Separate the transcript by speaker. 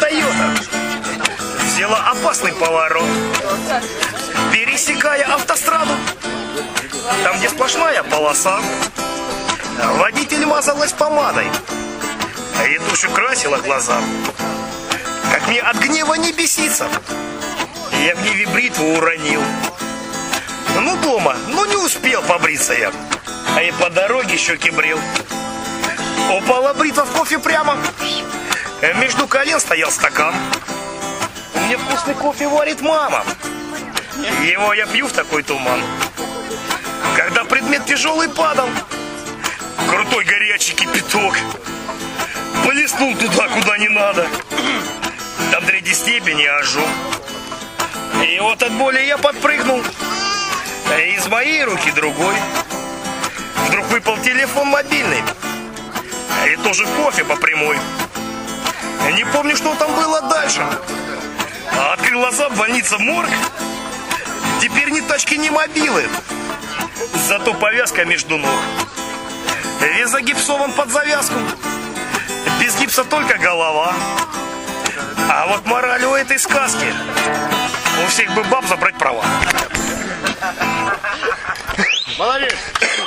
Speaker 1: Тойота взяла опасный поворот, пересекая автостраду, там, где сплошная полоса. Водитель мазалась помадой и тушью красила глаза. Как мне от гнева не беситься, я в гневе бритву уронил. Ну дома, не успел побриться я, и по дороге щеки брил. Упала бритва в кофе прямо, между колен стоял стакан. Мне вкусный кофе варит мама, его я пью в такой туман. Когда предмет тяжелый падал, крутой горячий кипяток полеснул туда, куда не надо. Там третьей степени ожог. И вот от боли я подпрыгнул, из моей руки другой вдруг выпал телефон мобильный, и тоже кофе по прямой. Не помню, что там было дальше. Открыл глаза, больница, морг. Теперь ни тачки, ни мобилы, зато повязка между ног. Весь загипсован под завязку, без гипса только голова. А вот мораль у этой сказки: у всех бы баб забрать права.
Speaker 2: Молодец!